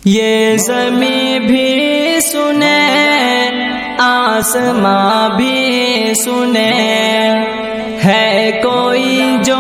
یہ زمین بھی سنے آسماں بھی سنے، ہے کوئی جو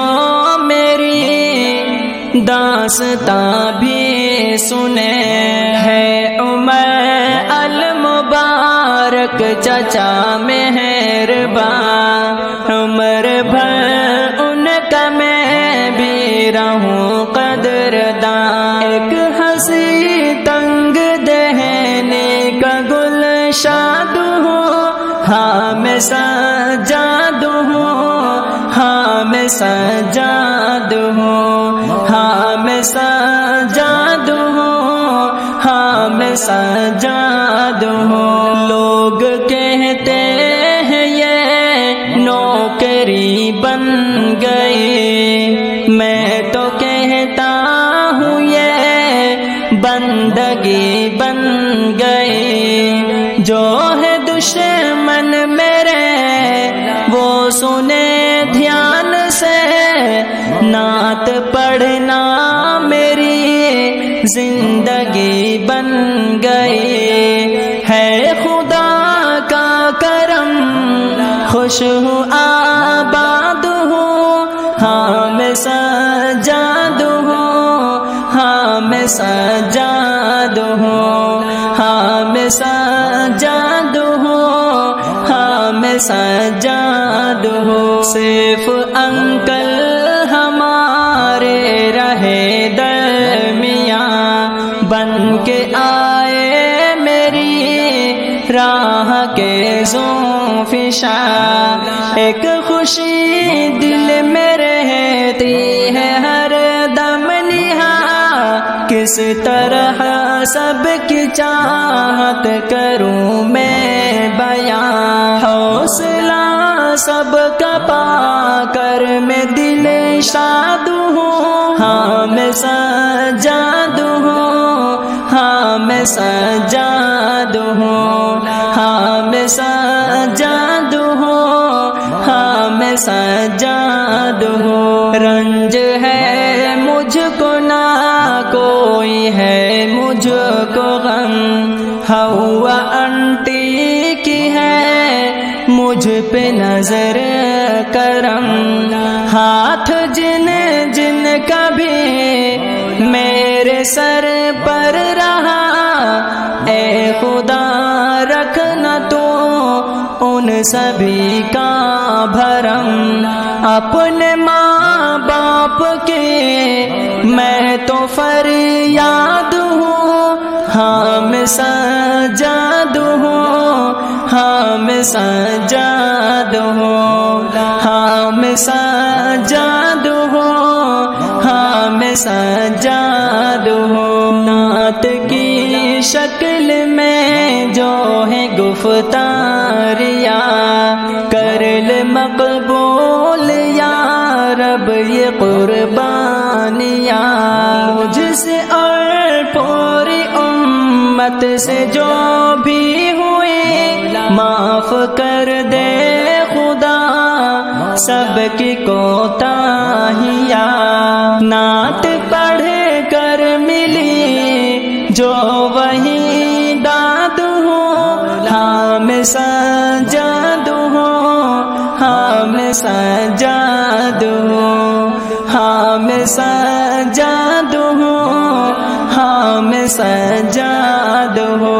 میری داستاں بھی سنے، ہے عمر المبارک چچا مہربان، عمر بھر ان کا میں بھی رہوں قدردان، ایک ہنسی تنگ دہنے کا گل شاد ہوں، ہاں میں سجاد ہوں، ہاں میں سجاد ہوں، ہاں میں سجاد ہوں، ہاں میں سجاد ہوں۔ لوگ کہتے ہیں یہ نوکری بن گئی، میں تو کہتا ہوں یہ بندگی بن گئی، جو ہے دشمن میرے وہ سنے دھیان سے، نعت پڑھنا میری زندگی بن گئی، ہے خدا کا کرم خوش ہوں آباد ہوں، ہاں میں سجاد ہوں، ہاں میں سجاد ہوں، ہاں میں سجاد ہوں، ہاں میں سجاد ہوں۔ صرف انکل ہمارے رہے درمیان، بن کے آئے میری راہ کے زوفشاں، ایک خوشی دل میں رہتی ہے ہر دم نہاں، کس طرح سب کی چاہت کروں میں بیان، حوصلہ سب کا پا کر میں دل شاد ہوں، ہاں میں سجاد ہوں، ہاں میں سجاد ہوں، ہاں میں سجاد ہوں، ہاں میں سجاد ہوں۔ رنج ہے مجھ کو نہ کوئی ہے مجھ کو غم، ہوا انٹی کی ہے مجھ پہ نظر کرم، ہاتھ جن جن کا بھی میرے سر پر رہا، اے خدا رکھنا تو ان سبھی کا بھرم، اپنے ماں باپ کے میں تو فریاد ہوں، ہاں میں سجاد ہوں، ہاں میں سجاد ہوں، ہاں میں سجاد ہوں، ہاں میں سجاد ہوں۔ نعت کی شکل میں جو ہے گفتاریاں، کر لے مقبول یا رب یہ قربانیاں، مجھ سے اور پوری امت سے جو بھی ہوئی معاف کر دے خدا سب کی کوتاہیاں، نعت پڑھ کر ملی جو وہی داد ہوں، ہاں میں سجاد ہوں، ہاں میں سجاد ہوں، ہاں میں سجاد ہوں، ہاں میں سجاد ہوں۔